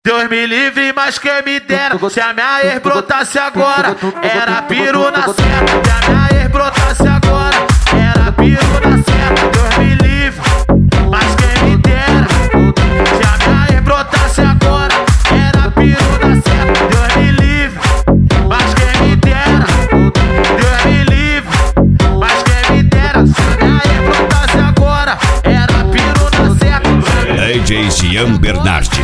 Deus me livre, mas quem me dera. Se a minha ex brotasse agora, era piro na certa. Se a minha ex brotasse agora, era piro na certa. Deus me livre, mas quem me dera. Se a minha ex brotasse agora, era piro na certa. Deus me livre, mas quem me dera. Deus me livre, mas quem me dera. Se a minha ex brotasse agora, era piro na certa. DJ Jean Bernardi.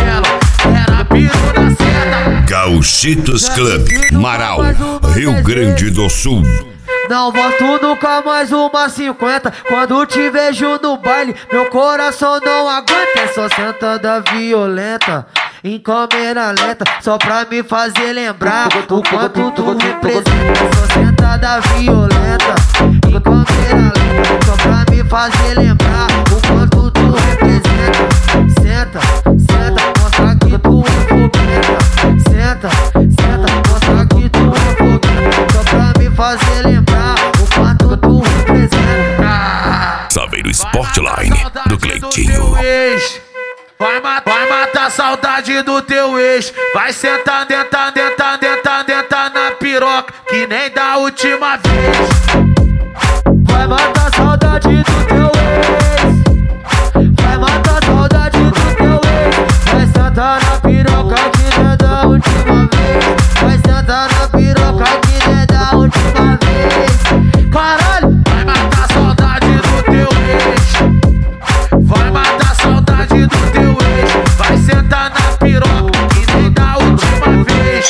Gauchitos Club, Marau, Rio Grande do Sul. Não boto nunca mais uma 50. Quando te vejo no baile, meu coração não aguenta. É só sentada violenta, em câmera lenta, só pra me fazer lembrar o quanto tu representa. É só sentada violenta, em câmera lenta, só pra me fazer lembrar o quanto tu representa. Senta, senta, mostra que tu é fogueta. Senta, senta, mostra que tu é fogueta, só pra me fazer lembrar o quanto tu representa. Sabe no Sportline do Cleitinho. Vai matar a saudade do teu ex. Vai sentar, dentar na piroca, que nem da última vez. Vai matar a saudade do teu ex. Vai matar a saudade do teu ex. Vai sentar na piroca, que nem da última vez. Vai sentar na piroca, que nem da última vez. Caralho! Vai matar a saudade do teu ex. Vai matar a saudade do teu ex. Vai sentar na piroca, que nem da última vez.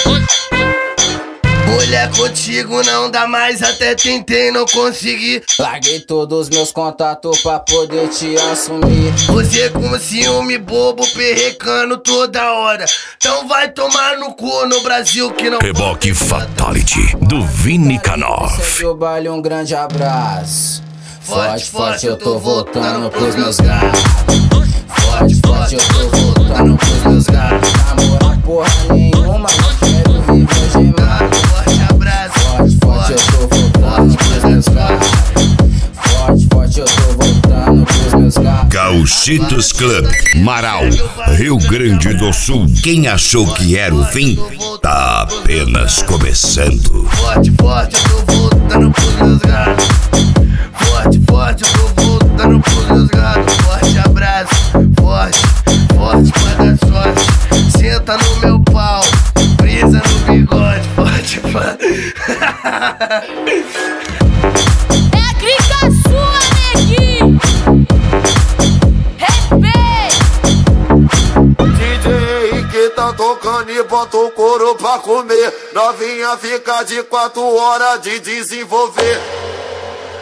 Mulher, contigo não dá mais, até tentei, não consegui. Larguei todos meus contatos pra poder te assumir. Você com ciúme bobo, perrecando toda hora. Então vai tomar no cu no Brasil que não. Reboque Fatality do Vini Canov. Segue o baile, um grande abraço. Forte, forte, eu tô voltando pros meus gatos. Forte, forte, eu tô voltando pros meus gatos. Namorar porra nenhuma, não quero viver gemado. Forte abraço, Forte, forte, eu tô voltando pros meus gatos. Forte, forte, eu tô voltando pros meus gatos. Gauchitos Club, Marau, Rio Grande do Sul. Quem achou que era o fim, tá apenas começando. Forte, forte, eu tô voltando pros meus gatos. Forte, forte, eu tô voltando pros meus gatos. Forte abraço, forte, forte pra dar sorte. Senta no meu pau, brisa no bigode. Forte, forte. É clica sua, neguinho. Respeito. DJ que tá tocando e bota o couro pra comer. Novinha fica de 4 horas de desenvolver.